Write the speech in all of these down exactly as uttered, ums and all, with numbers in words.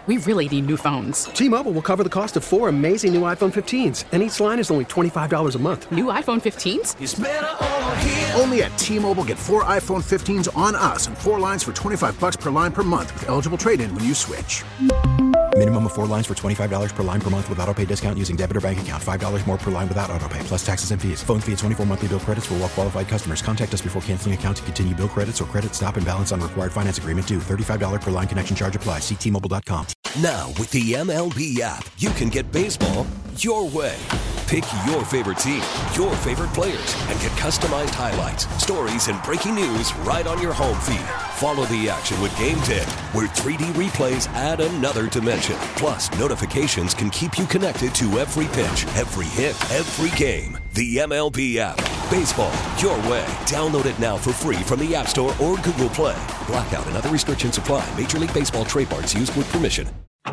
We really need new phones. T-Mobile will cover the cost of four amazing new iPhone fifteens, and each line is only twenty-five dollars a month. New iPhone fifteens? It's better over here. Only at T-Mobile, get four iPhone fifteens on us and four lines for twenty-five dollars per line per month with eligible trade-in when you switch. Minimum of four lines for twenty-five dollars per line per month with autopay discount using debit or bank account. five dollars more per line without autopay, plus taxes and fees. Phone fee at twenty-four monthly bill credits for well-qualified customers. Contact us before canceling account to continue bill credits or credit stop and balance on required finance agreement due. thirty-five dollars per line connection charge applies. See T Mobile dot com. Now, with the M L B app, you can get baseball your way. Pick your favorite team, your favorite players, and get customized highlights, stories, and breaking news right on your home feed. Follow the action with Game Day, where three D replays add another dimension. Plus, notifications can keep you connected to every pitch, every hit, every game. The M L B app. Baseball your way. Download it now for free from the App Store or Google Play. Blackout and other restrictions apply. Major League Baseball trademarks used with permission.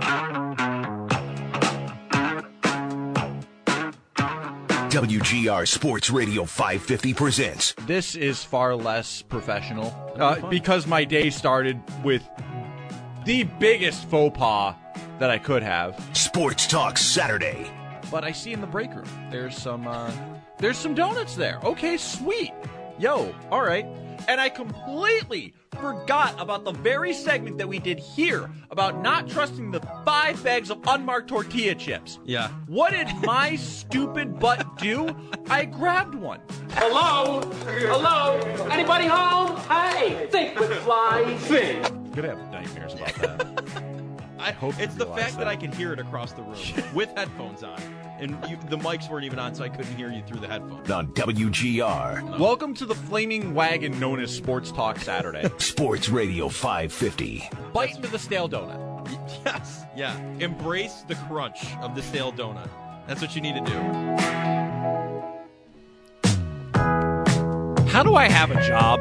W G R Sports Radio five fifty presents. This is far less professional uh, because my day started with the biggest faux pas that I could have. Sports Talk Saturday. But I see in the break room, there's some, uh, there's some donuts there. Okay, sweet. Yo, all right. And I completely forgot about the very segment that we did here about not trusting the five bags of unmarked tortilla chips. Yeah. What did my stupid butt do? I grabbed one. Hello? Hello? Anybody home? Hey, think with fly, think. I'm gonna have nightmares about that. I hope it's the fact that. that I can hear it across the room with headphones on, and you, the mics weren't even on, so I couldn't hear you through the headphones. On W G R. No. Welcome to the flaming wagon known as Sports Talk Saturday. Sports Radio five fifty. Bite into the stale donut. Yes, yeah. Embrace the crunch of the stale donut. That's what you need to do. How do I have a job?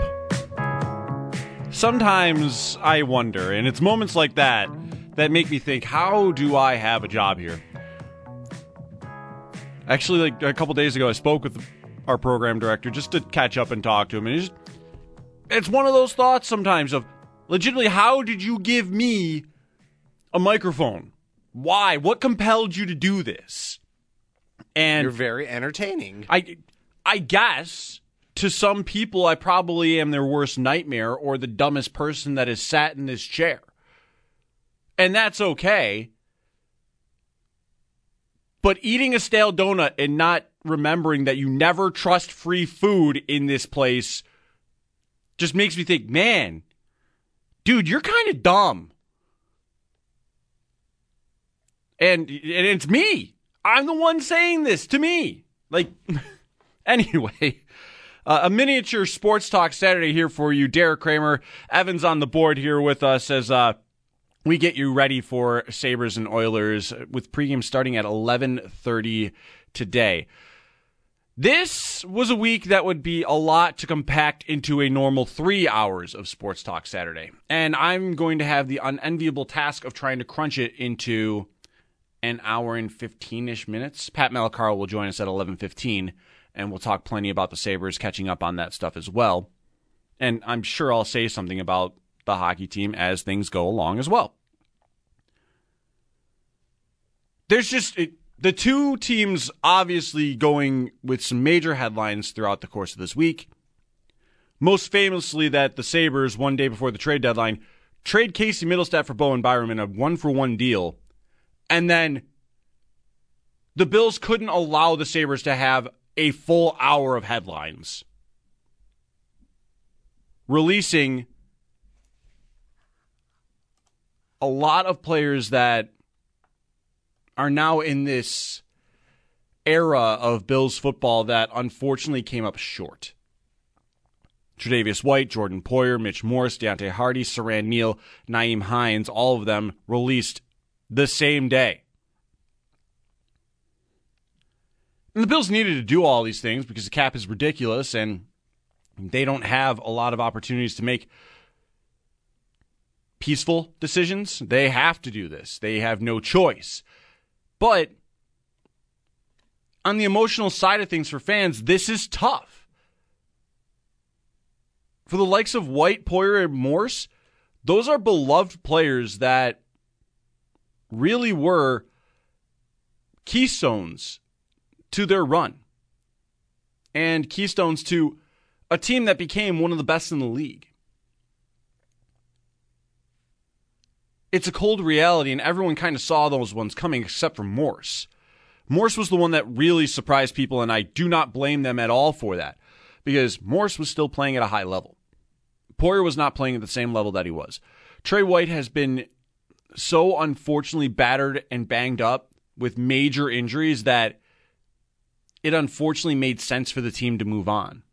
Sometimes I wonder, and it's moments like that that make me think, how do I have a job here? Actually, like a couple days ago, I spoke with our program director just to catch up and talk to him, and it's, just, it's one of those thoughts sometimes of, legitimately, how did you give me a microphone? Why? What compelled you to do this? And you're very entertaining. I, I guess to some people, I probably am their worst nightmare or the dumbest person that has sat in this chair. And that's okay. But eating a stale donut and not remembering that you never trust free food in this place just makes me think, man, dude, you're kind of dumb. And, and it's me. I'm the one saying this to me. Like, anyway, uh, a miniature Sports Talk Saturday here for you. Derek Kramer, Evans on the board here with us as uh, we get you ready for Sabres and Oilers with pregame starting at eleven thirty today. This was a week that would be a lot to compact into a normal three hours of Sports Talk Saturday. And I'm going to have the unenviable task of trying to crunch it into an hour and fifteen-ish minutes. Pat Malacaro will join us at eleven fifteen, and we'll talk plenty about the Sabres, catching up on that stuff as well. And I'm sure I'll say something about the hockey team as things go along as well. There's just it, the two teams obviously going with some major headlines throughout the course of this week. Most famously that the Sabres, one day before the trade deadline, trade Casey Middlestat for Bowen Byram in a one-for-one deal. And then the Bills couldn't allow the Sabres to have a full hour of headlines, releasing a lot of players that are now in this era of Bills football that unfortunately came up short. Tre'Davious White, Jordan Poyer, Mitch Morse, Deontay Hardy, Saran Neal, Nyheim Hines, all of them released the same day. And the Bills needed to do all these things because the cap is ridiculous and they don't have a lot of opportunities to make peaceful decisions. They have to do this. They have no choice. But on the emotional side of things for fans, this is tough. For the likes of White, Poyer, and Morse, those are beloved players that really were keystones to their run and keystones to a team that became one of the best in the league. It's a cold reality, and everyone kind of saw those ones coming except for Morse. Morse was the one that really surprised people, and I do not blame them at all for that, because Morse was still playing at a high level. Poyer was not playing at the same level that he was. Trey White has been so unfortunately battered and banged up with major injuries that it unfortunately made sense for the team to move on.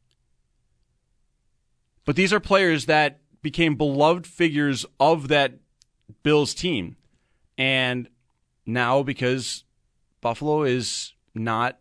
But these are players that became beloved figures of that Bills team. And now, because Buffalo is not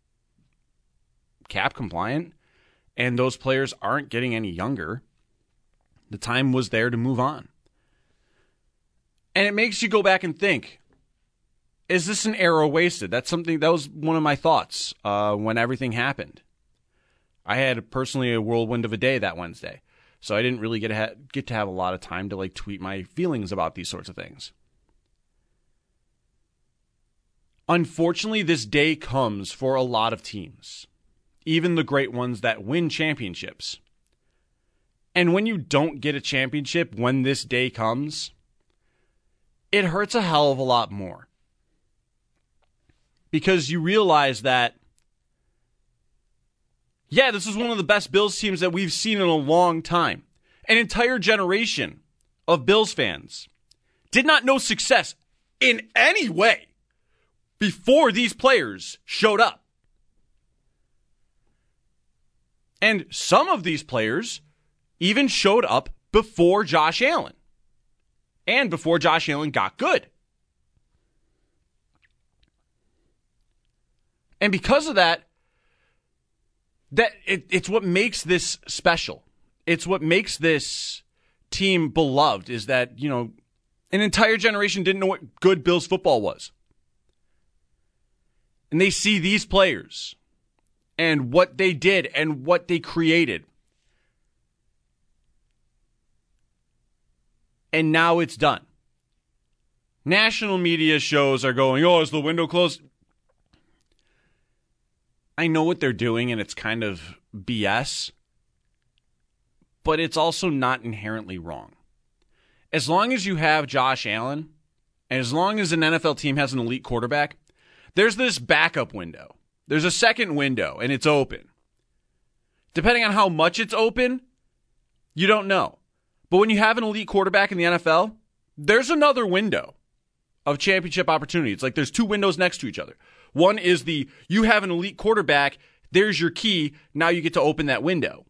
cap compliant and those players aren't getting any younger, the time was there to move on. And it makes you go back and think, is this an era wasted? That's something, that was one of my thoughts uh, when everything happened. I had personally a whirlwind of a day that Wednesday, so I didn't really get to, ha- get to have a lot of time to like tweet my feelings about these sorts of things. Unfortunately, this day comes for a lot of teams, even the great ones that win championships. And when you don't get a championship when this day comes, it hurts a hell of a lot more. Because you realize that, yeah, this is one of the best Bills teams that we've seen in a long time. An entire generation of Bills fans did not know success in any way before these players showed up. And some of these players even showed up before Josh Allen. And before Josh Allen got good. And because of that, that it, it's what makes this special. It's what makes this team beloved, is that, you know, an entire generation didn't know what good Bills football was. And they see these players and what they did and what they created. And now it's done. National media shows are going, oh, is the window closed? I know what they're doing, and it's kind of B S, but it's also not inherently wrong. As long as you have Josh Allen, and as long as an N F L team has an elite quarterback, there's this backup window. There's a second window, and it's open. Depending on how much it's open, you don't know. But when you have an elite quarterback in the N F L, there's another window of championship opportunity. It's like there's two windows next to each other. One is the, you have an elite quarterback, there's your key, now you get to open that window.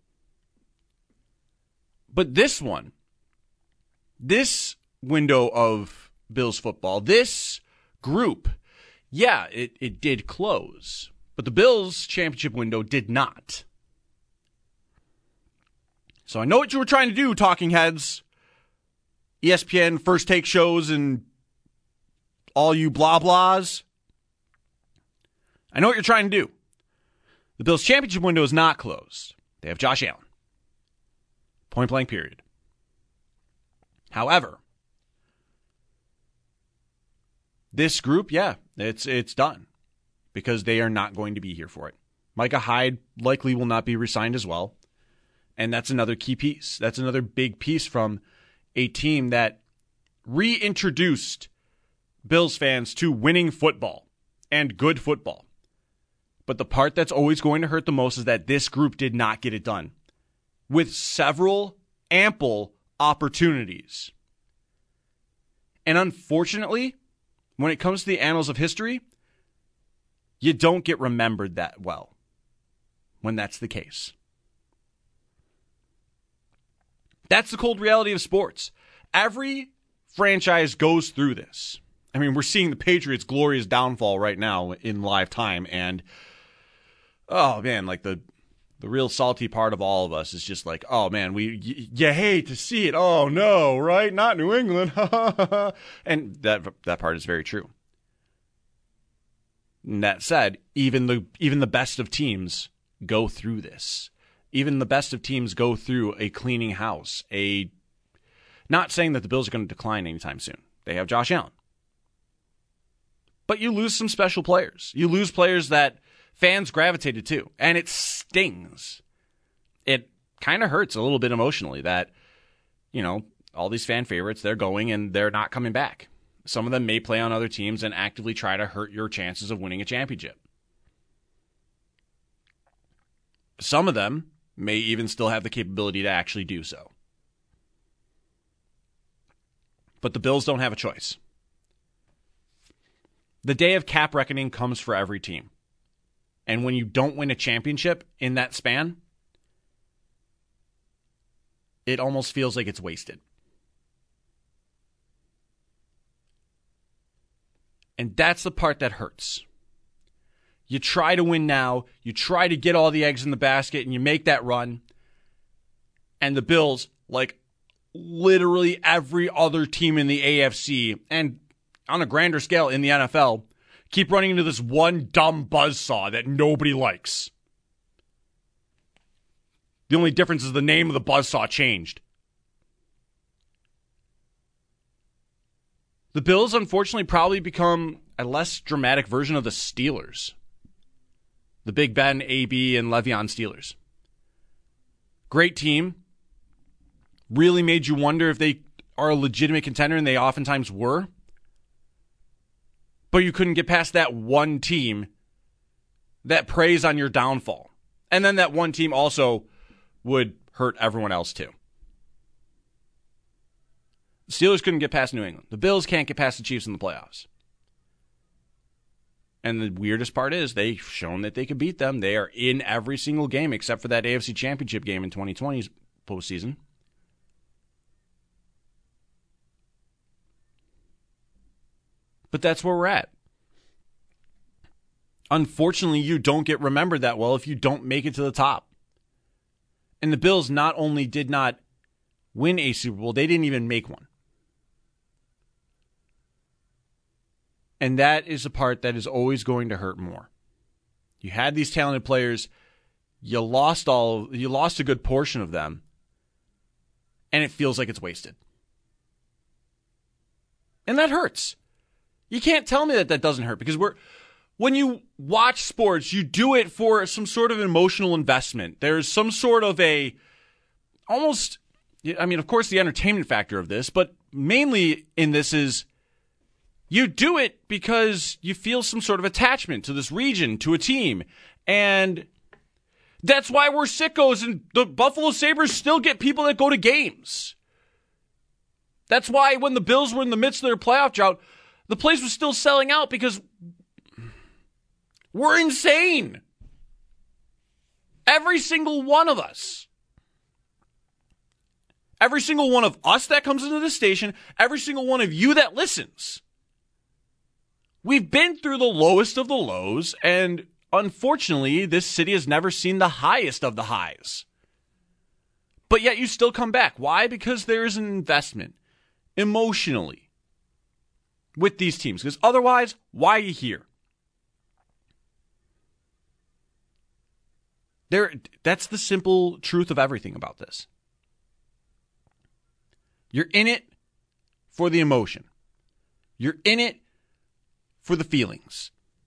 But this one, this window of Bills football, this group, yeah, it, it did close. But the Bills championship window did not. So I know what you were trying to do, talking heads, E S P N, First Take shows, and all you blah blahs. I know what you're trying to do. The Bills' championship window is not closed. They have Josh Allen. Point blank period. However, this group, yeah, it's it's done. Because they are not going to be here for it. Micah Hyde likely will not be re-signed as well. And that's another key piece. That's another big piece from a team that reintroduced Bills fans to winning football and good football. But the part that's always going to hurt the most is that this group did not get it done with several ample opportunities. And unfortunately, when it comes to the annals of history, you don't get remembered that well when that's the case. That's the cold reality of sports. Every franchise goes through this. I mean, we're seeing the Patriots' glorious downfall right now in live time, and oh man, like the the real salty part of all of us is just like, oh man, we y- you hate to see it. Oh no, right? Not New England. And that that part is very true. And that said, even the even the best of teams go through this. Even the best of teams go through a cleaning house. A not saying that the Bills are going to decline anytime soon. They have Josh Allen. But you lose some special players. You lose players that fans gravitated to, and it stings. It kind of hurts a little bit emotionally that, you know, all these fan favorites, they're going and they're not coming back. Some of them may play on other teams and actively try to hurt your chances of winning a championship. Some of them may even still have the capability to actually do so. But the Bills don't have a choice. The day of cap reckoning comes for every team. And when you don't win a championship in that span, it almost feels like it's wasted. And that's the part that hurts. You try to win now, you try to get all the eggs in the basket, and you make that run. And the Bills, like literally every other team in the A F C, and on a grander scale in the N F L, keep running into this one dumb buzzsaw that nobody likes. The only difference is the name of the buzzsaw changed. The Bills, unfortunately, probably become a less dramatic version of the Steelers. The Big Ben, A B, and Le'Veon Steelers. Great team. Really made you wonder if they are a legitimate contender, and they oftentimes were. But you couldn't get past that one team that preys on your downfall. And then that one team also would hurt everyone else too. The Steelers couldn't get past New England. The Bills can't get past the Chiefs in the playoffs. And the weirdest part is they've shown that they could beat them. They are in every single game except for that A F C Championship game in twenty twenty's postseason. But that's where we're at. Unfortunately, you don't get remembered that well if you don't make it to the top. And the Bills not only did not win a Super Bowl, they didn't even make one. And that is the part that is always going to hurt more. You had these talented players, you lost all, you lost a good portion of them, and it feels like it's wasted. And that hurts. You can't tell me that that doesn't hurt, because we're when you watch sports, you do it for some sort of emotional investment. There's some sort of a almost, I mean, of course, the entertainment factor of this, but mainly in this is you do it because you feel some sort of attachment to this region, to a team. And that's why we're sickos, and the Buffalo Sabres still get people that go to games. That's why when the Bills were in the midst of their playoff drought, the place was still selling out, because we're insane. Every single one of us. Every single one of us that comes into this station, every single one of you that listens. We've been through the lowest of the lows, and unfortunately, this city has never seen the highest of the highs. But yet you still come back. Why? Because there is an investment emotionally with these teams. Because otherwise, why are you here? There, that's the simple truth of everything about this. You're in it for the emotion. You're in it for the feelings.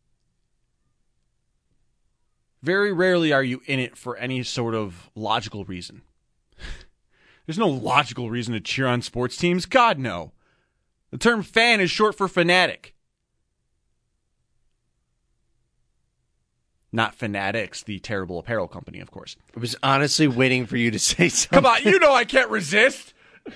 Very rarely are you in it for any sort of logical reason. There's no logical reason to cheer on sports teams. God, no. The term fan is short for fanatic. Not Fanatics, the terrible apparel company, of course. I was honestly waiting for you to say something. Come on, you know I can't resist.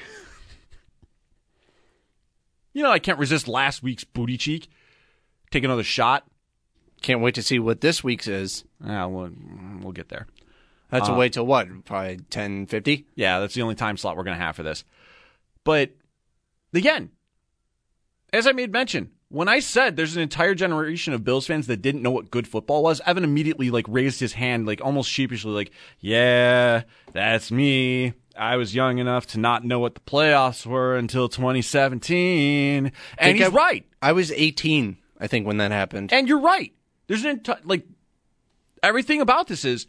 You know I can't resist last week's booty cheek. Take another shot. Can't wait to see what this week's is. Yeah, we'll, we'll get there. That's uh, a wait till what? Probably ten fifty? Yeah, that's the only time slot we're going to have for this. But, again, as I made mention, when I said there's an entire generation of Bills fans that didn't know what good football was, Evan immediately like raised his hand, like almost sheepishly, like, yeah, that's me. I was young enough to not know what the playoffs were until twenty seventeen. And he's I, right. I was eighteen, I think, when that happened. And you're right. There's an entire, like, everything about this is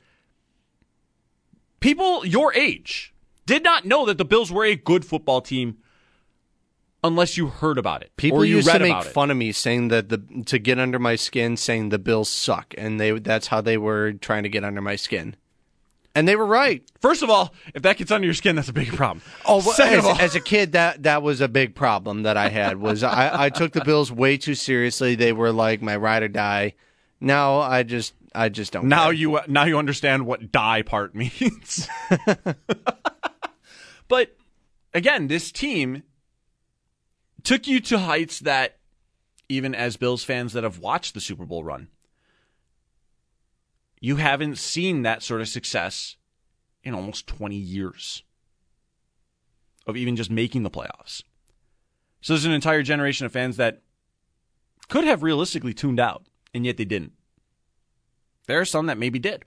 people your age did not know that the Bills were a good football team unless you heard about it. People or you used read to make about it. fun of me saying that the to get under my skin, saying the Bills suck, and they that's how they were trying to get under my skin. And they were right. First of all, if that gets under your skin, that's a big problem. Oh, well, Second as, of all, as a kid, that that was a big problem that I had. Was I, I took the Bills way too seriously. They were like my ride or die. Now I just I just don't. now care. you now you understand what die part means. But again, this team took you to heights that even as Bills fans that have watched the Super Bowl run, you haven't seen that sort of success in almost twenty years of even just making the playoffs. So there's an entire generation of fans that could have realistically tuned out, and yet they didn't. There are some that maybe did.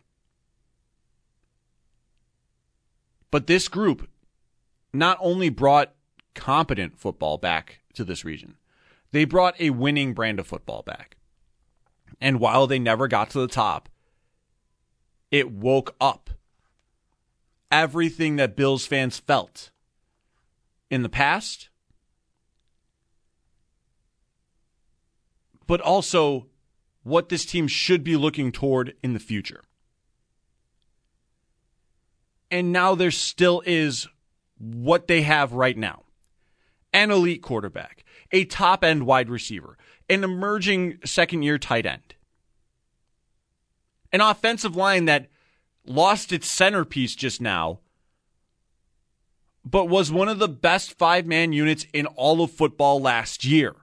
But this group not only brought competent football back to this region, they brought a winning brand of football back. And while they never got to the top, it woke up everything that Bills fans felt in the past, but also what this team should be looking toward in the future. And now there still is what they have right now. An elite quarterback, a top-end wide receiver, an emerging second-year tight end, an offensive line that lost its centerpiece just now, but was one of the best five-man units in all of football last year.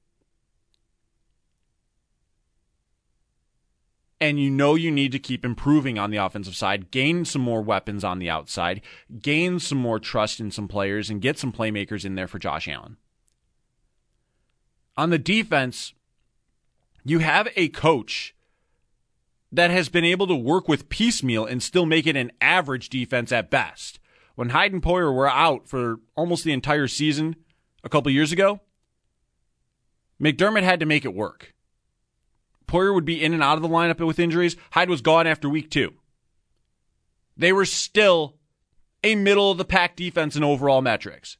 And you know you need to keep improving on the offensive side, gain some more weapons on the outside, gain some more trust in some players, and get some playmakers in there for Josh Allen. On the defense, you have a coach that has been able to work with piecemeal and still make it an average defense at best. When Hyde and Poyer were out for almost the entire season a couple years ago, McDermott had to make it work. Poyer would be in and out of the lineup with injuries. Hyde was gone after week two. They were still a middle-of-the-pack defense in overall metrics.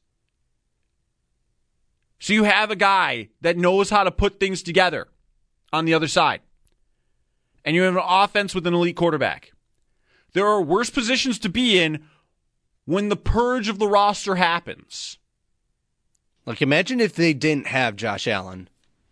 So you have a guy that knows how to put things together on the other side. And you have an offense with an elite quarterback. There are worse positions to be in when the purge of the roster happens. Like, imagine if they didn't have Josh Allen.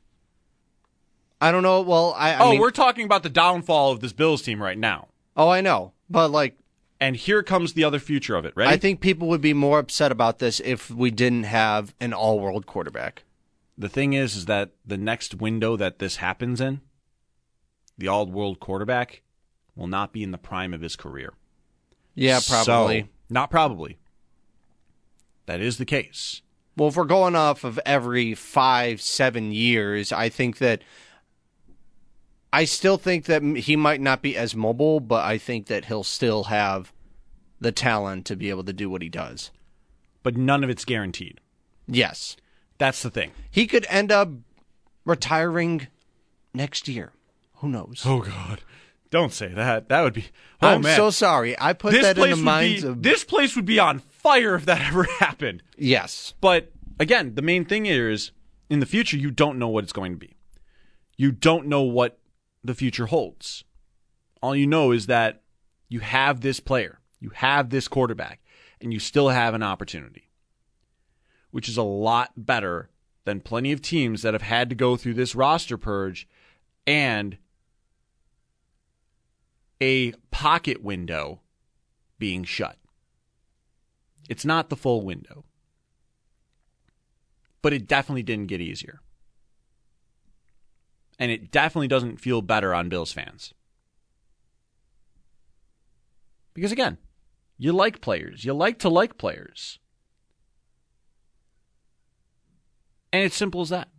I don't know. Well, I, I oh, mean, we're talking about the downfall of this Bills team right now. Oh, I know. But, like... And here comes the other future of it, right? I think people would be more upset about this if we didn't have an all-world quarterback. The thing is, is that the next window that this happens in, the all-world quarterback will not be in the prime of his career. Yeah, probably. So, not probably. That is the case. Well, if we're going off of every five, seven years, I think that... I still think that he might not be as mobile, but I think that he'll still have the talent to be able to do what he does. But none of it's guaranteed. Yes. That's the thing. He could end up retiring next year. Who knows? Oh, God. Don't say that. That would be... Oh, I'm man. so sorry. I put this that in the would minds be, of... This place would be on fire if that ever happened. Yes. But, again, the main thing here is, in the future, you don't know what it's going to be. You don't know what the future holds. All you know is that you have this player, you have this quarterback, and you still have an opportunity, which is a lot better than plenty of teams that have had to go through this roster purge and a pocket window being shut. It's not the full window, but it definitely didn't get easier. And it definitely doesn't feel better on Bills fans. Because again, you like players. You like to like players. And it's simple as that.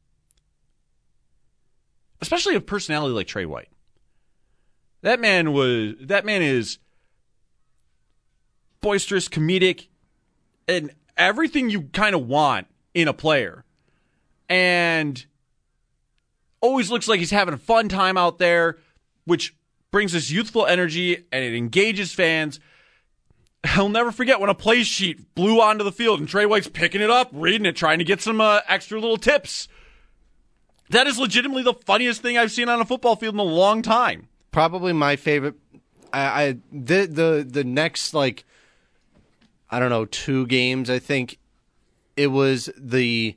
Especially a personality like Trey White. That man was that man is boisterous, comedic, and everything you kind of want in a player. And always looks like he's having a fun time out there, which brings this youthful energy and it engages fans. He'll never forget when a play sheet flew onto the field and Trey White's picking it up, reading it, trying to get some uh, extra little tips. That is legitimately the funniest thing I've seen on a football field in a long time. Probably my favorite. I, I the the the next like I don't know two games. I think it was the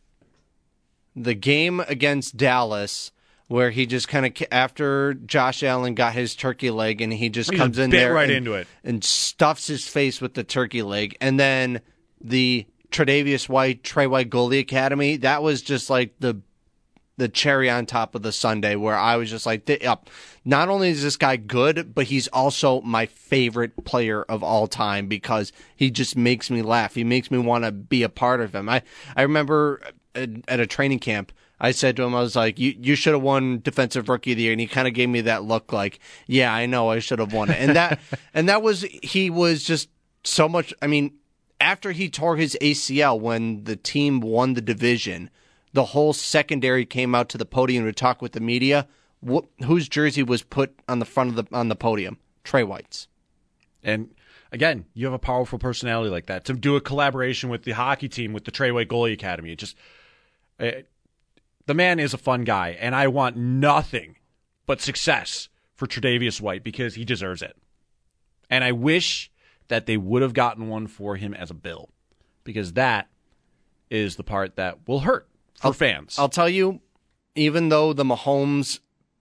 the game against Dallas, where he just kind of, after Josh Allen got his turkey leg, and he just he comes just in bit there right and, into it and stuffs his face with the turkey leg. And then the Tre'Davious White, Trey White Goalie Academy, that was just like the the cherry on top of the sundae, where I was just like, yep, not only is this guy good, but he's also my favorite player of all time because he just makes me laugh. He makes me want to be a part of him. I, I remember at, at a training camp, I said to him, I was like, you you should have won Defensive Rookie of the Year. And he kind of gave me that look like, yeah, I know I should have won it. And that and that was, he was just so much, I mean, after he tore his A C L when the team won the division, the whole secondary came out to the podium to talk with the media. Wh- whose jersey was put on the front of the on the podium? Trey White's. And again, you have a powerful personality like that. To do a collaboration with the hockey team, with the Trey White Goalie Academy, it just... It, the man is a fun guy, and I want nothing but success for Tre'Davious White because he deserves it. And I wish that they would have gotten one for him as a Bill, because that is the part that will hurt for I'll, fans. I'll tell you, even though the Mahomes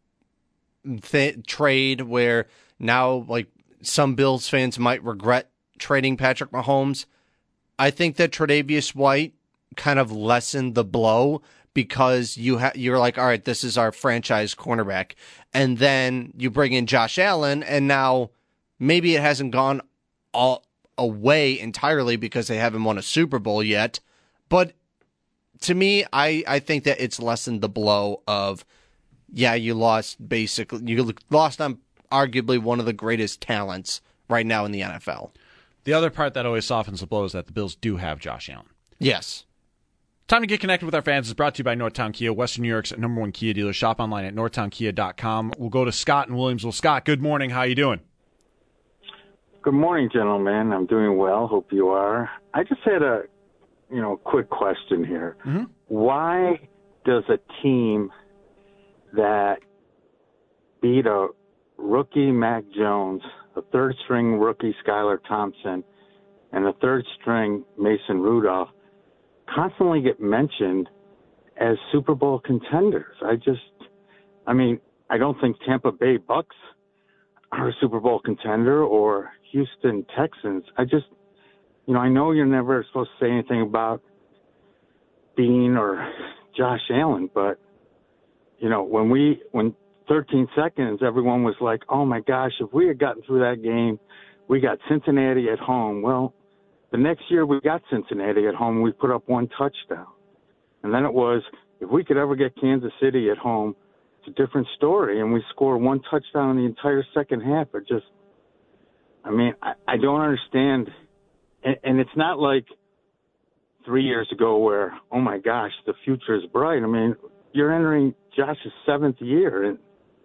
th- trade, where now like some Bills fans might regret trading Patrick Mahomes, I think that Tre'Davious White kind of lessened the blow, because you ha- you're like, all right, this is our franchise cornerback. And then you bring in Josh Allen, and now maybe it hasn't gone all away entirely because they haven't won a Super Bowl yet. But to me, I, I think that it's lessened the blow of, yeah, you lost basically, you lost on arguably one of the greatest talents right now in the N F L. The other part that always softens the blow is that the Bills do have Josh Allen. Yes. Time to get connected with our fans is brought to you by Northtown Kia, Western New York's number one Kia dealer. Shop online at northtown kia dot com. We'll go to Scott in Williamsville. Scott, good morning. How you doing? Good morning, gentlemen. I'm doing well. Hope you are. I just had a, you know, quick question here. Mm-hmm. Why does a team that beat a rookie Mac Jones, a third-string rookie Skylar Thompson, and a third-string Mason Rudolph constantly get mentioned as Super Bowl contenders? I just, I mean, I don't think Tampa Bay Bucks are a Super Bowl contender or Houston Texans. I just, you know, I know you're never supposed to say anything about Bean or Josh Allen, but, you know, when we, when thirteen seconds, everyone was like, oh my gosh, if we had gotten through that game, we got Cincinnati at home. Well, the next year we got Cincinnati at home, we put up one touchdown. And then it was, if we could ever get Kansas City at home, it's a different story. And we score one touchdown in the entire second half. It just, I mean, I, I don't understand. And, and it's not like three years ago where, oh my gosh, the future is bright. I mean, you're entering Josh's seventh year. And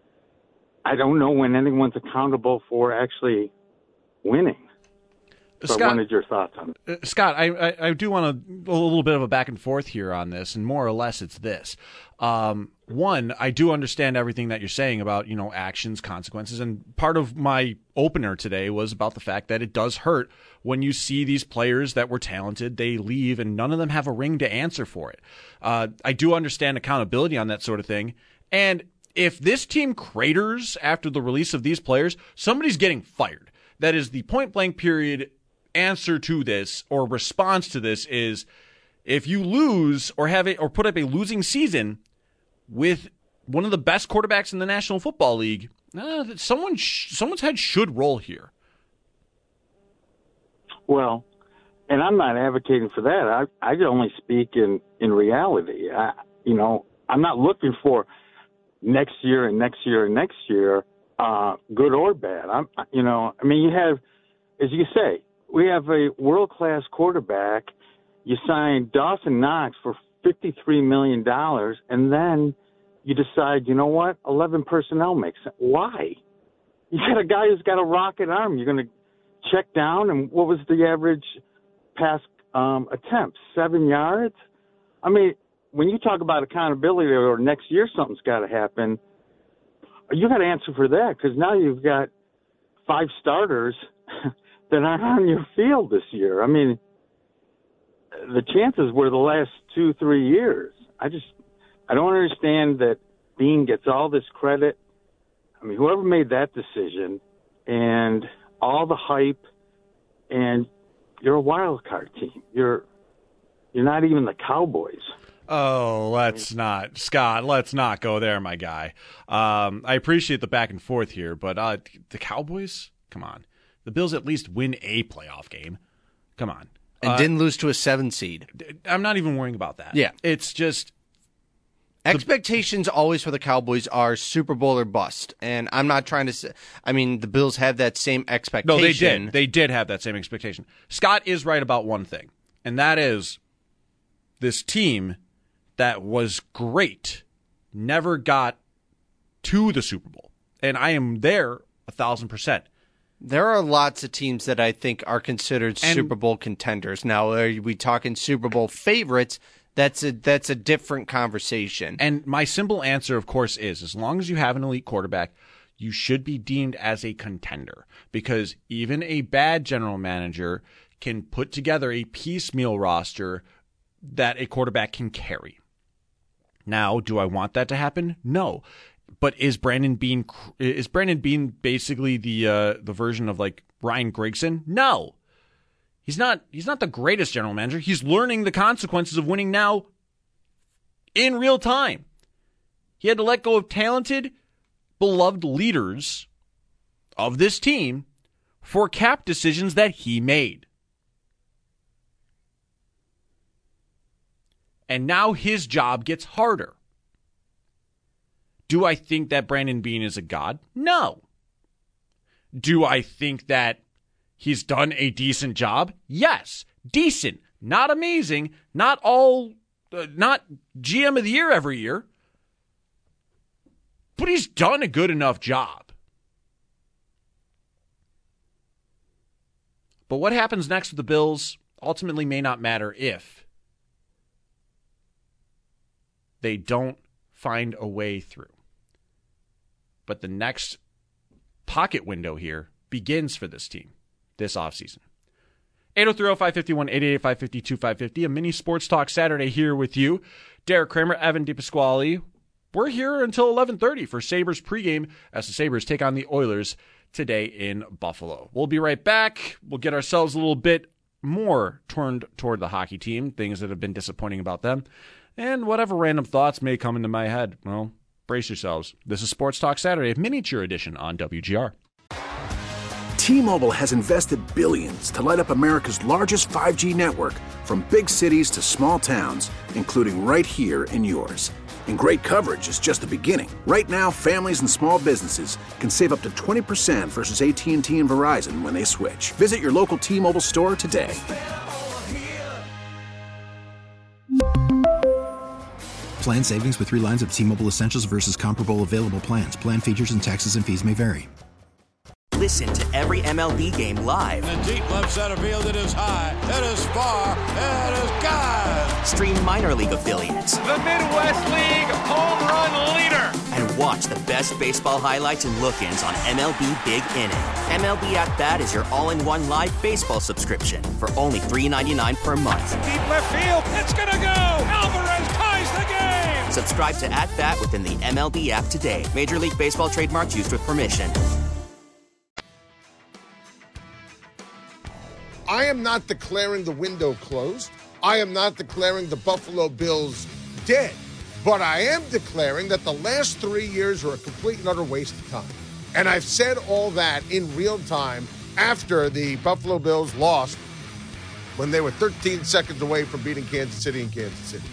I don't know when anyone's accountable for actually winning. So Scott, I wanted your thoughts on it. Uh, Scott, I, I, I do want a, a little bit of a back and forth here on this, and more or less it's this. Um, one, I do understand everything that you're saying about, you know, actions, consequences, and part of my opener today was about the fact that it does hurt when you see these players that were talented, they leave, and none of them have a ring to answer for it. Uh, I do understand accountability on that sort of thing, and if this team craters after the release of these players, somebody's getting fired. That is the point-blank period answer to this, or response to this, is if you lose or have a, or put up a losing season with one of the best quarterbacks in the National Football League, uh, someone sh- someone's head should roll here. Well, and I'm not advocating for that. I I only speak in in reality. I, you know, I'm not looking for next year and next year and next year, uh, good or bad. I'm, you know, I mean, you have, as you say, we have a world-class quarterback. You sign Dawson Knox for fifty-three million dollars, and then you decide, you know what, eleven personnel makes sense. Why? You got a guy who's got a rocket arm. You're going to check down, and what was the average pass um, attempts? Seven yards? I mean, when you talk about accountability or next year something's got to happen, you got to answer for that, because now you've got five starters that aren't on your field this year. I mean, the chances were the last two, three years. I just, I don't understand that Beane gets all this credit. I mean, whoever made that decision and all the hype, and you're a wild card team. You're, you're not even the Cowboys. Oh, let's not, Scott, let's not go there, my guy. Um, I appreciate the back and forth here, but uh, the Cowboys, come on. The Bills at least win a playoff game. Come on. And uh, didn't lose to a seven seed. I'm not even worrying about that. Yeah. It's just... Expectations always for the Cowboys are Super Bowl or bust. And I'm not trying to say... I mean, the Bills have that same expectation. No, they did. They did have that same expectation. Scott is right about one thing, and that is this team that was great never got to the Super Bowl. And I am there a thousand percent. There are lots of teams that I think are considered And- Super Bowl contenders. Now, are we talking Super Bowl favorites? That's a that's a different conversation. And my simple answer, of course, is as long as you have an elite quarterback, you should be deemed as a contender, because even a bad general manager can put together a piecemeal roster that a quarterback can carry. Now, do I want that to happen? No. But is Brandon Beane is Brandon Beane basically the uh, the version of like Ryan Grigson? No. He's not he's not the greatest general manager. He's learning the consequences of winning now in real time. He had to let go of talented, beloved leaders of this team for cap decisions that he made. And now his job gets harder. Do I think that Brandon Beane is a god? No. Do I think that he's done a decent job? Yes. Decent. Not amazing. Not all, uh, not G M of the year every year. But he's done a good enough job. But what happens next with the Bills ultimately may not matter if they don't find a way through. But the next pocket window here begins for this team this offseason. eight oh three oh five five one, eight eight eight five five two five five zero, a mini Sports Talk Saturday here with you. Derek Kramer, Evan DePasquale. We're here until eleven thirty for Sabres pregame as the Sabres take on the Oilers today in Buffalo. We'll be right back. We'll get ourselves a little bit more turned toward the hockey team, things that have been disappointing about them, and whatever random thoughts may come into my head. Well, brace yourselves. This is Sports Talk Saturday, a miniature edition on W G R. T-Mobile has invested billions to light up America's largest five G network, from big cities to small towns, including right here in yours. And great coverage is just the beginning. Right now, families and small businesses can save up to twenty percent versus A T and T and Verizon when they switch. Visit your local T-Mobile store today. Plan savings with three lines of T-Mobile Essentials versus comparable available plans. Plan features and taxes and fees may vary. Listen to every M L B game live. In the deep left center field, it is high, it is far, it is gone. Stream minor league affiliates. The Midwest League home run leader. And watch the best baseball highlights and look-ins on M L B Big Inning. M L B At Bat is your all-in-one live baseball subscription for only three dollars and ninety-nine cents per month. Deep left field, it's gonna go. Alvarez ties the game. Subscribe to At Bat within the M L B app today. Major League Baseball trademarks used with permission. I am not declaring the window closed. I am not declaring the Buffalo Bills dead. But I am declaring that the last three years are a complete and utter waste of time. And I've said all that in real time after the Buffalo Bills lost when they were thirteen seconds away from beating Kansas City in Kansas City.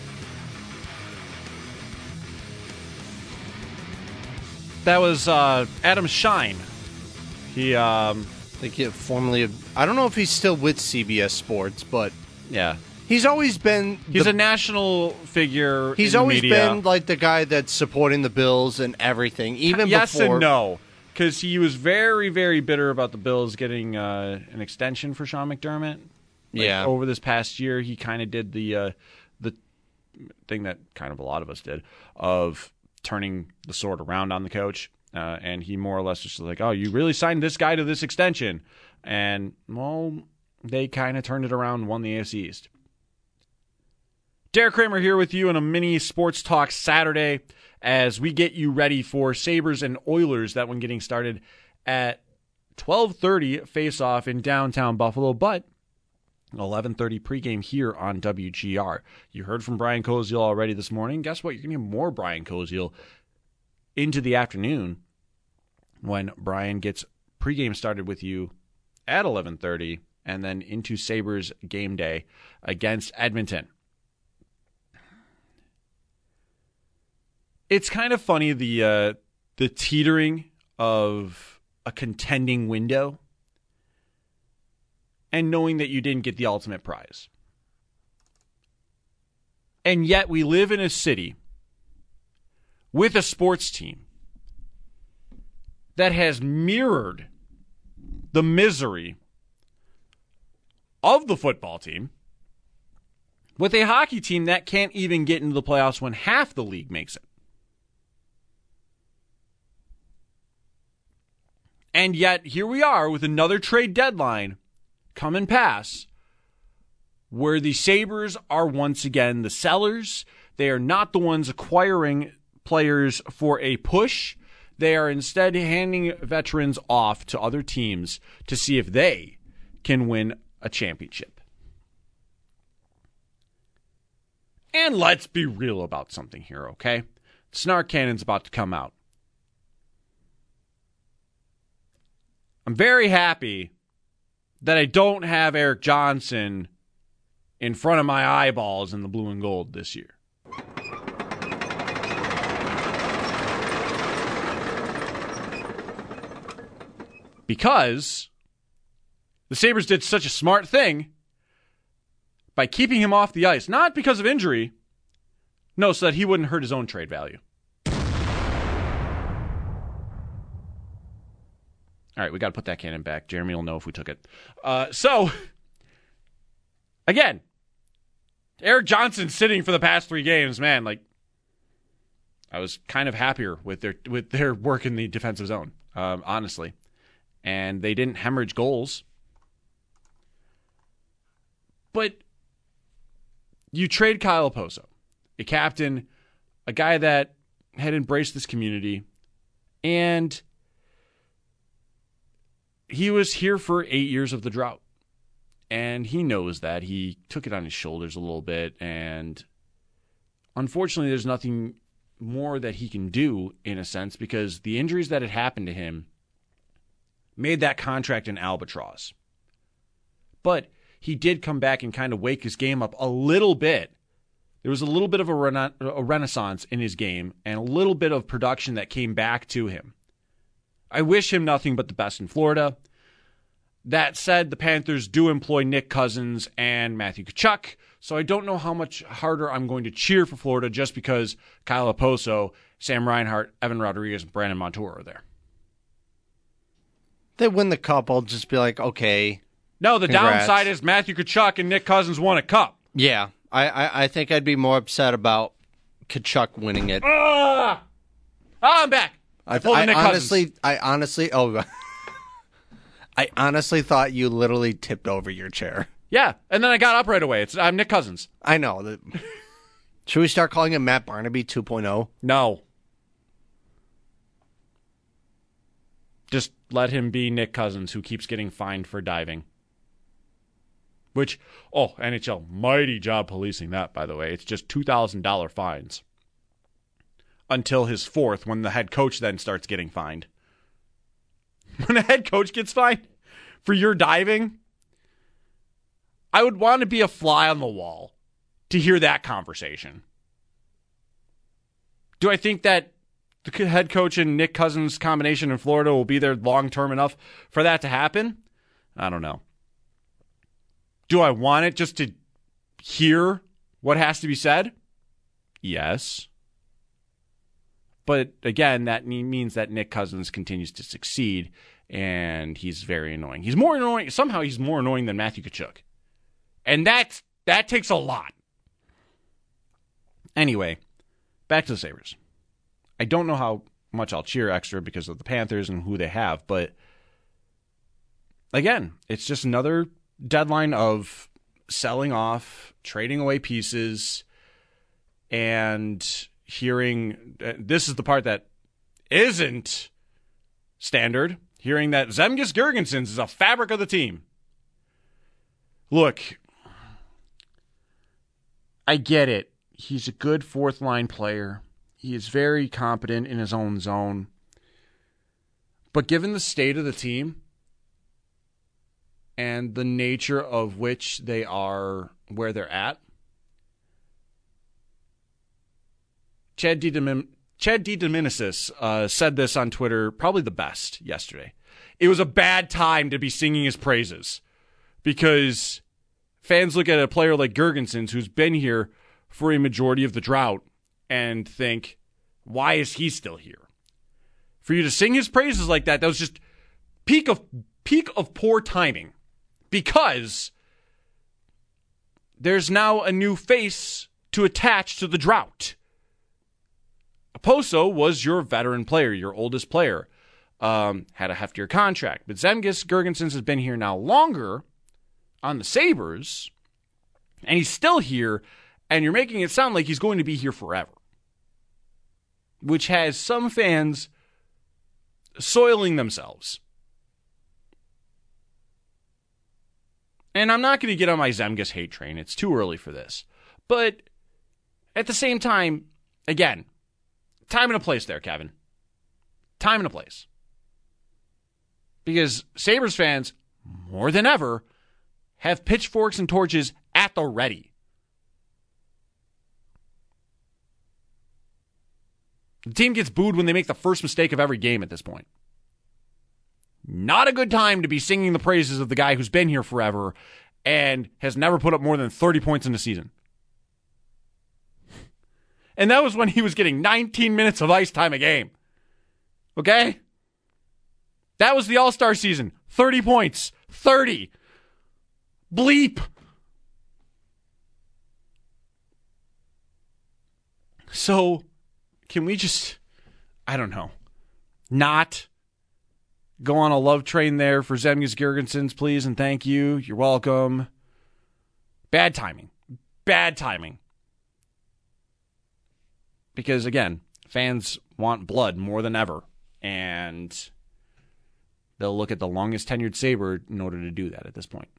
That was uh, Adam Shine. He, um... I think he formerly, I don't know if he's still with C B S Sports, but yeah, he's always been. He's the, a national figure. He's in always the media. been like the guy that's supporting the Bills and everything, even yes before. and no. because he was very, very bitter about the Bills getting uh, an extension for Sean McDermott. Like, yeah. Over this past year, he kind of did the uh, the thing that kind of a lot of us did of turning the sword around on the coach. Uh, and he more or less was like, oh, you really signed this guy to this extension. And, well, they kind of turned it around and won the A F C East. Derek Kramer here with you on a mini Sports Talk Saturday as we get you ready for Sabres and Oilers. That one getting started at twelve thirty face-off in downtown Buffalo, but eleven thirty pregame here on W G R. You heard from Brian Koziel already this morning. Guess what? You're going to hear more Brian Koziel into the afternoon when Brian gets pregame started with you at eleven thirty and then into Sabres game day against Edmonton. It's kind of funny, the uh, the teetering of a contending window and knowing that you didn't get the ultimate prize. And yet we live in a city with a sports team that has mirrored the misery of the football team with a hockey team that can't even get into the playoffs when half the league makes it. And yet, here we are with another trade deadline come and pass where the Sabres are once again the sellers. They are not the ones acquiring players for a push. They are instead handing veterans off to other teams to see if they can win a championship. And let's be real about something here, okay? Snark Cannon's about to come out. I'm very happy that I don't have Eric Johnson in front of my eyeballs in the blue and gold this year. Because the Sabres did such a smart thing by keeping him off the ice. Not because of injury. No, so that he wouldn't hurt his own trade value. All right, we got to put that cannon back. Jeremy will know if we took it. Uh, so, again, Eric Johnson sitting for the past three games, man, like, I was kind of happier with their with their work in the defensive zone, um, honestly. And they didn't hemorrhage goals. But you trade Kyle Okposo, a captain, a guy that had embraced this community, and he was here for eight years of the drought. And he knows that. He took it on his shoulders a little bit, and unfortunately there's nothing more that he can do in a sense because the injuries that had happened to him made that contract an albatross. But he did come back and kind of wake his game up a little bit. There was a little bit of a, rena- a renaissance in his game and a little bit of production that came back to him. I wish him nothing but the best in Florida. That said, the Panthers do employ Nick Cousins and Matthew Tkachuk, so I don't know how much harder I'm going to cheer for Florida just because Kyle Okposo, Sam Reinhart, Evan Rodriguez, and Brandon Montour are there. They win the cup, I'll just be like, okay. No, the congrats. downside is Matthew Tkachuk and Nick Cousins won a cup. Yeah, I, I, I think I'd be more upset about Tkachuk winning it. Ah! Oh, I'm back. I, I, I Nick honestly, Cousins. I honestly, oh, I honestly thought you literally tipped over your chair. Yeah, and then I got up right away. It's I'm Nick Cousins. I know. The, should we start calling him Matt Barnaby two point oh? No. Just let him be Nick Cousins, who keeps getting fined for diving. Which, oh, N H L, mighty job policing that, by the way. It's just two thousand dollars fines. Until his fourth, when the head coach then starts getting fined. When a head coach gets fined for your diving, I would want to be a fly on the wall to hear that conversation. Do I think that the head coach and Nick Cousins combination in Florida will be there long-term enough for that to happen? I don't know. Do I want it just to hear what has to be said? Yes. But again, that means that Nick Cousins continues to succeed, and he's very annoying. He's more annoying. Somehow he's more annoying than Matthew Tkachuk. And that's, that takes a lot. Anyway, back to the Sabres. I don't know how much I'll cheer extra because of the Panthers and who they have, but again, it's just another deadline of selling off, trading away pieces, and hearing, this is the part that isn't standard, hearing that Zemgus Girgensons is a fabric of the team. Look, I get it. He's a good fourth line player. He is very competent in his own zone. But given the state of the team and the nature of which they are where they're at, Chad DiDomin- Chad DiDomenicis uh, said this on Twitter probably the best yesterday. It was a bad time to be singing his praises because fans look at a player like Girgensons, who's been here for a majority of the drought, and think, why is he still here? For you to sing his praises like that, that was just peak of peak of poor timing, because there's now a new face to attach to the drought. Oposo was your veteran player, your oldest player, um, had a heftier contract. But Zemgus Girgensons has been here now longer on the Sabres, and he's still here, and you're making it sound like he's going to be here forever, which has some fans soiling themselves. And I'm not going to get on my Zemgus hate train. It's too early for this. But at the same time, again, time and a place there, Kevin. Time and a place. Because Sabres fans, more than ever, have pitchforks and torches at the ready. The team gets booed when they make the first mistake of every game at this point. Not a good time to be singing the praises of the guy who's been here forever and has never put up more than thirty points in a season. And that was when he was getting nineteen minutes of ice time a game. Okay? That was the All-Star season. thirty points. thirty. Bleep. So, can we just, I don't know, not go on a love train there for Zemgus Girgensons, please, and thank you. You're welcome. Bad timing. Bad timing. Because, again, fans want blood more than ever, and they'll look at the longest tenured Sabre in order to do that at this point.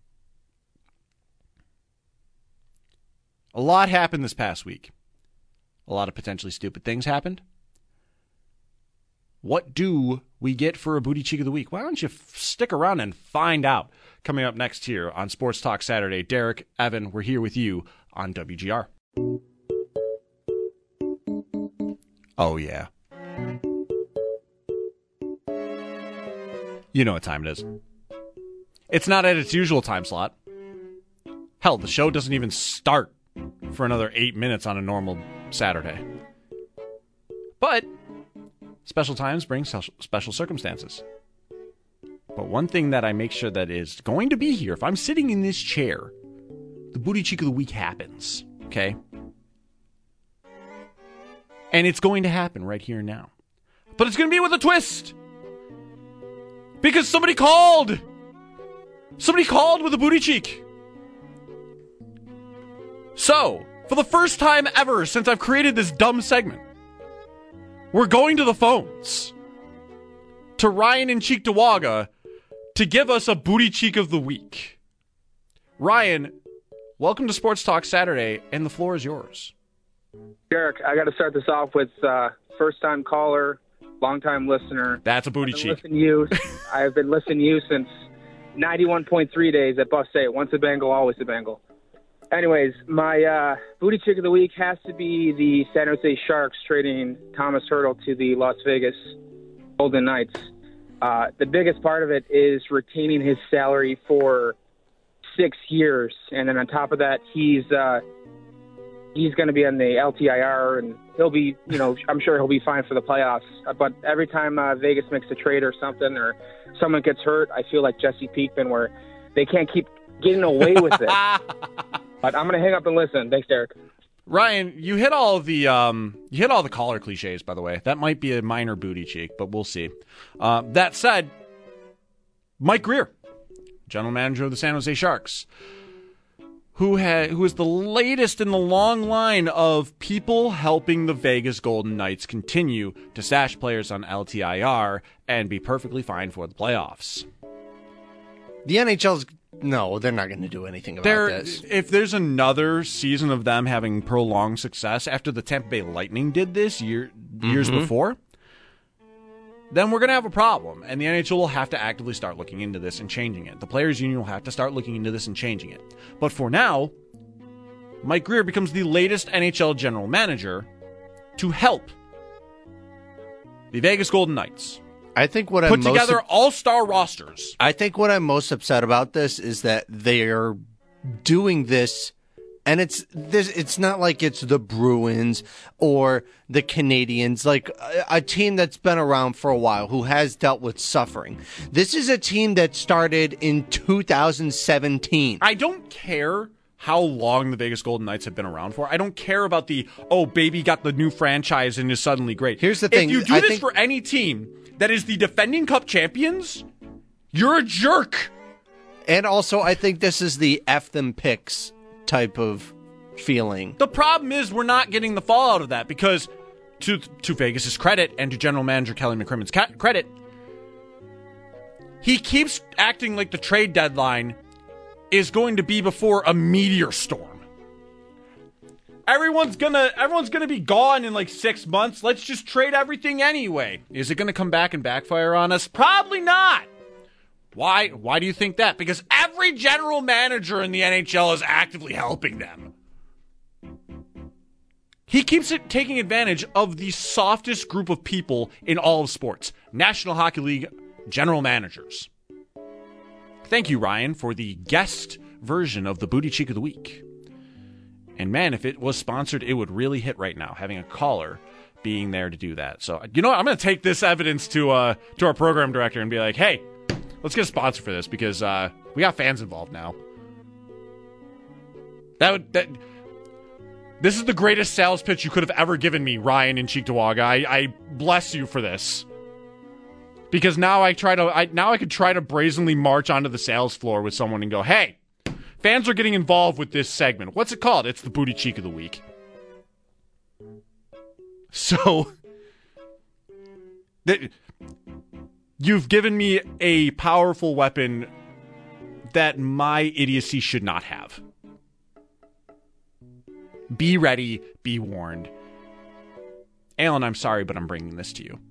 A lot happened this past week. A lot of potentially stupid things happened. What do we get for a Booty Cheek of the Week? Why don't you f- stick around and find out? Coming up next here on Sports Talk Saturday, Derek, Evan, we're here with you on W G R. Oh, yeah. You know what time it is. It's not at its usual time slot. Hell, the show doesn't even start for another eight minutes on a normal Saturday. But special times bring special circumstances. But one thing that I make sure that is going to be here, if I'm sitting in this chair, the Booty Cheek of the Week happens. Okay? And it's going to happen right here and now. But it's going to be with a twist. Because somebody called. Somebody called with a booty cheek. So, for the first time ever since I've created this dumb segment, we're going to the phones to Ryan in Cheektowaga to give us a booty cheek of the week. Ryan, welcome to Sports Talk Saturday, and the floor is yours. Derek, I got to start this off with uh, first-time caller, long-time listener. That's a booty I've cheek. Listening to you. I've been listening to you since ninety-one point three days at Buff State. Once a Bengal, always a Bengal. Anyways, my uh, booty cheek of the week has to be the San Jose Sharks trading Thomas Hertl to the Las Vegas Golden Knights. Uh, the biggest part of it is retaining his salary for six years. And then on top of that, he's uh, he's going to be on the L T I R, and he'll be, you know, I'm sure he'll be fine for the playoffs. But every time uh, Vegas makes a trade or something, or someone gets hurt, I feel like Jesse Pinkman, where they can't keep getting away with it. But I'm going to hang up and listen. Thanks, Derek. Ryan, you hit all the um, you hit all the caller cliches, by the way. That might be a minor booty cheek, but we'll see. Uh, that said, Mike Grier, general manager of the San Jose Sharks, who ha- who is the latest in the long line of people helping the Vegas Golden Knights continue to stash players on L T I R and be perfectly fine for the playoffs. The N H L's no, they're not going to do anything about there, this. If there's another season of them having prolonged success after the Tampa Bay Lightning did this year years Mm-hmm. before, then we're going to have a problem, and the N H L will have to actively start looking into this and changing it. The Players Union will have to start looking into this and changing it. But for now, Mike Grier becomes the latest N H L general manager to help the Vegas Golden Knights I think what put I'm most together all-star rosters. I think what I'm most upset about this is that they're doing this, and it's this. It's not like it's the Bruins or the Canadians, like a, a team that's been around for a while who has dealt with suffering. This is a team that started in two thousand seventeen. I don't care how long the Vegas Golden Knights have been around for. I don't care about the, oh, baby got the new franchise and is suddenly great. Here's the thing. If you do I this think- for any team that is the defending Cup champions, you're a jerk. And also, I think this is the F them picks type of feeling. The problem is we're not getting the fallout of that because, to to Vegas's credit and to general manager Kelly McCrimmon's ca- credit, he keeps acting like the trade deadline is going to be before a meteor storm. Everyone's gonna everyone's gonna be gone in like six months. Let's just trade everything anyway. Is it gonna come back and backfire on us? Probably not. Why? Why do you think that? Because every general manager in the N H L is actively helping them. He keeps it taking advantage of the softest group of people in all of sports. National Hockey League general managers. Thank you, Ryan, for the guest version of the Booty Cheek of the Week. And man, if it was sponsored, it would really hit right now, having a caller being there to do that. So, you know what? I'm going to take this evidence to uh, to our program director and be like, hey, let's get a sponsor for this because uh, we got fans involved now. That would that. This is the greatest sales pitch you could have ever given me, Ryan in Cheektowaga. I, I bless you for this. Because now I try to I now I could try to brazenly march onto the sales floor with someone and go, hey, fans are getting involved with this segment. What's it called? It's the Booty Cheek of the Week. So, that, you've given me a powerful weapon that my idiocy should not have. Be ready, be warned. Alan, I'm sorry, but I'm bringing this to you.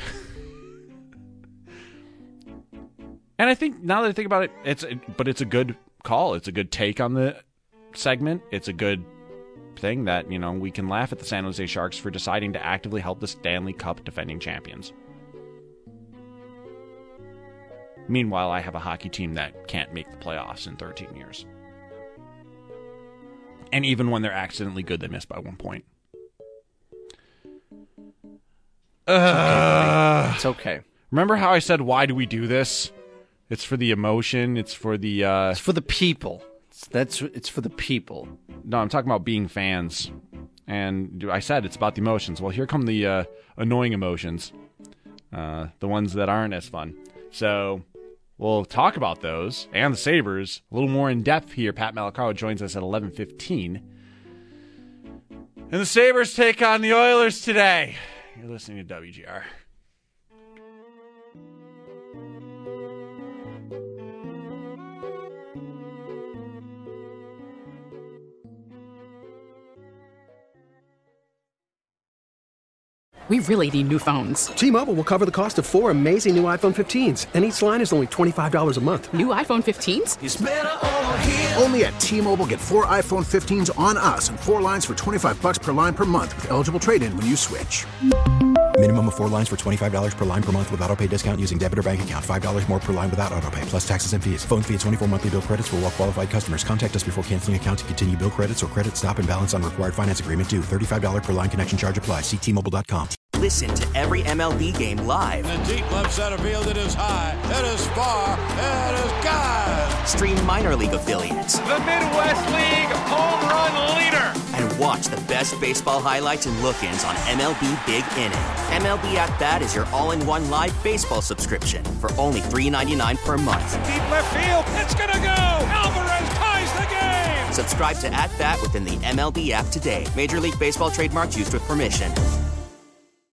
And I think, now that I think about it, it's but it's a good call. It's a good take on the segment. It's a good thing that, you know, we can laugh at the San Jose Sharks for deciding to actively help the Stanley Cup defending champions. Meanwhile, I have a hockey team that can't make the playoffs in thirteen years. And even when they're accidentally good, they miss by one point. Uh, it's okay. Remember how I said, why do we do this? It's for the emotion. It's for the... Uh, it's for the people. It's, that's It's for the people. No, I'm talking about being fans. And I said it's about the emotions. Well, here come the uh, annoying emotions. Uh, the ones that aren't as fun. So we'll talk about those and the Sabres a little more in depth here. Pat Malacaro joins us at eleven fifteen. And the Sabres take on the Oilers today. You're listening to W G R. We really need new phones. T-Mobile will cover the cost of four amazing new iPhone fifteens, and each line is only twenty-five dollars a month. New iPhone fifteens? It's better over here. Only at T-Mobile, get four iPhone fifteens on us and four lines for twenty-five bucks per line per month with eligible trade-in when you switch. Minimum of four lines for twenty-five dollars per line per month with autopay discount using debit or bank account. five dollars more per line without autopay, plus taxes and fees. Phone fee at twenty-four monthly bill credits for well qualified customers. Contact us before canceling account to continue bill credits or credit stop and balance on required finance agreement due. thirty-five dollars per line connection charge applies. See T Mobile dot com. Listen to every M L B game live. In the deep left center field, it is high, it is far, it is gone. Stream minor league affiliates. The Midwest League home run leader. And watch the best baseball highlights and look-ins on M L B Big Inning. M L B At Bat is your all-in-one live baseball subscription for only three dollars and ninety-nine cents per month. Deep left field, it's gonna go. Alvarez ties the game. Subscribe to At Bat within the M L B app today. Major League Baseball trademarks used with permission.